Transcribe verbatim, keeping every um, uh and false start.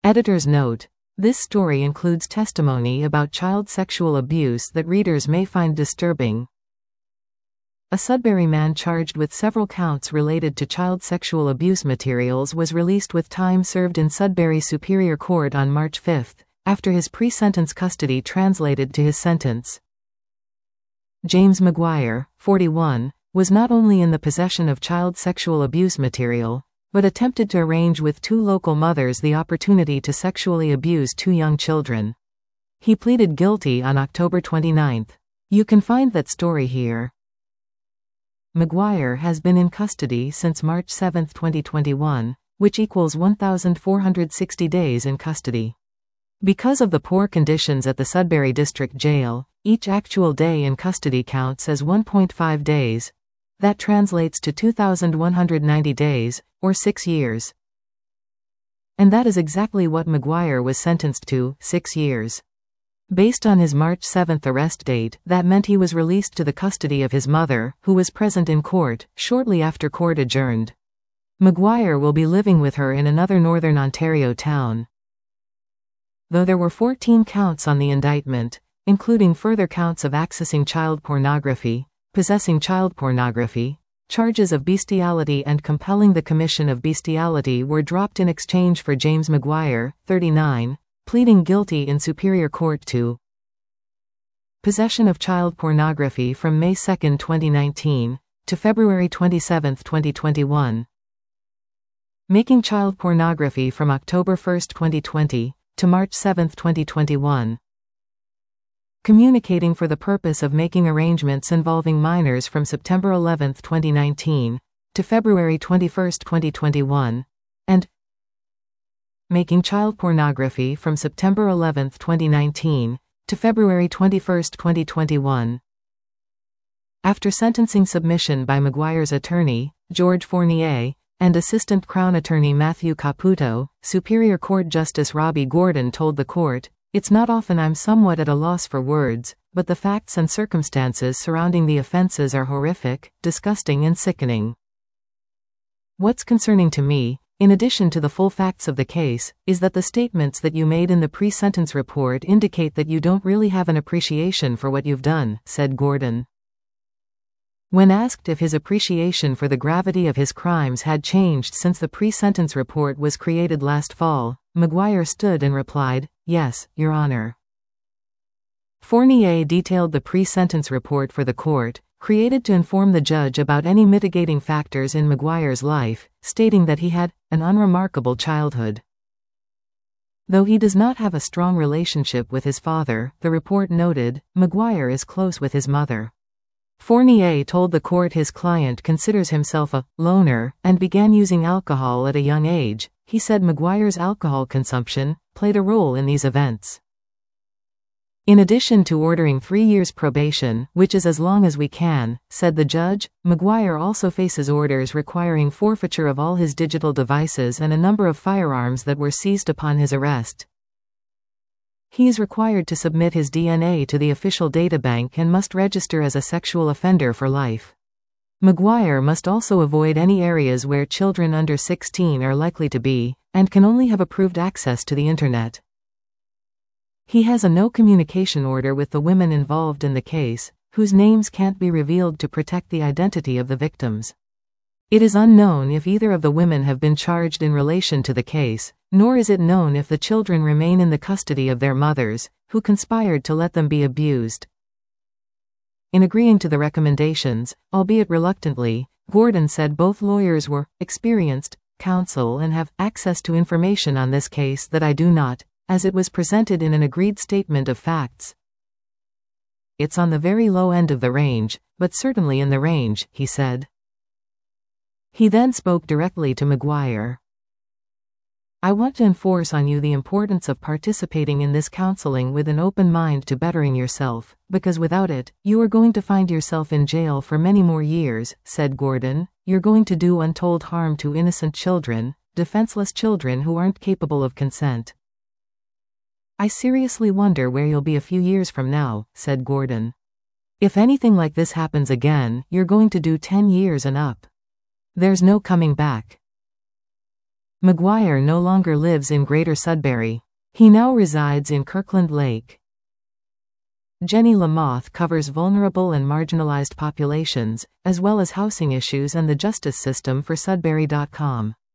Editor's note: this story includes testimony about child sexual abuse that readers may find disturbing. A Sudbury man charged with several counts related to child sexual abuse materials was released with time served in Sudbury Superior Court on March fifth, after his pre-sentence custody translated to his sentence. James McGuire, forty-one, was not only in the possession of child sexual abuse material, but attempted to arrange with two local mothers the opportunity to sexually abuse two young children. He pleaded guilty on October twenty-ninth. You can find that story here. McGuire has been in custody since March seventh twenty twenty-one, which equals one thousand four hundred sixty days in custody. Because of the poor conditions at the Sudbury District Jail, each actual day in custody counts as one point five days. That translates to two thousand one hundred ninety days, or six years. And that is exactly what McGuire was sentenced to, six years. Based on his March seventh arrest date, that meant he was released to the custody of his mother, who was present in court, shortly after court adjourned. McGuire will be living with her in another Northern Ontario town. Though there were fourteen counts on the indictment, including further counts of accessing child pornography, possessing child pornography, charges of bestiality and compelling the commission of bestiality were dropped in exchange for James McGuire, thirty-nine, pleading guilty in Superior Court to possession of child pornography from May second twenty nineteen, to February twenty-seventh twenty twenty-one. Making child pornography from October first twenty twenty, to March seventh twenty twenty-one. Communicating for the purpose of making arrangements involving minors from September eleventh twenty nineteen, to February twenty-first twenty twenty-one, and making child pornography from September eleventh twenty nineteen, to February twenty-first twenty twenty-one. After sentencing submission by McGuire's attorney, George Fournier, and Assistant Crown Attorney Matthew Caputo, Superior Court Justice Robbie Gordon told the court, "It's not often I'm somewhat at a loss for words, but the facts and circumstances surrounding the offenses are horrific, disgusting and sickening. What's concerning to me, in addition to the full facts of the case, is that the statements that you made in the pre-sentence report indicate that you don't really have an appreciation for what you've done," said Gordon. When asked if his appreciation for the gravity of his crimes had changed since the pre-sentence report was created last fall, McGuire stood and replied, "Yes, Your Honor." Fournier detailed the pre-sentence report for the court, created to inform the judge about any mitigating factors in McGuire's life, stating that he had an unremarkable childhood. Though he does not have a strong relationship with his father, the report noted, McGuire is close with his mother. Fournier told the court his client considers himself a loner and began using alcohol at a young age. He said McGuire's alcohol consumption played a role in these events. In addition to ordering three years probation, which is as long as we can, said the judge, McGuire also faces orders requiring forfeiture of all his digital devices and a number of firearms that were seized upon his arrest. He is required to submit his D N A to the official databank and must register as a sexual offender for life. McGuire must also avoid any areas where children under sixteen are likely to be, and can only have approved access to the Internet. He has a no communication order with the women involved in the case, whose names can't be revealed to protect the identity of the victims. It is unknown if either of the women have been charged in relation to the case, nor is it known if the children remain in the custody of their mothers, who conspired to let them be abused. In agreeing to the recommendations, albeit reluctantly, Gordon said both lawyers were experienced counsel and have access to information on this case that I do not, as it was presented in an agreed statement of facts. It's on the very low end of the range, but certainly in the range, he said. He then spoke directly to McGuire. I want to enforce on you the importance of participating in this counseling with an open mind to bettering yourself, because without it, you are going to find yourself in jail for many more years, said Gordon. You're going to do untold harm to innocent children, defenseless children who aren't capable of consent. I seriously wonder where you'll be a few years from now, said Gordon. If anything like this happens again, you're going to do ten years and up. There's no coming back. Maguire no longer lives in Greater Sudbury. He now resides in Kirkland Lake. Jenny Lamoth covers vulnerable and marginalized populations, as well as housing issues and the justice system for Sudbury dot com.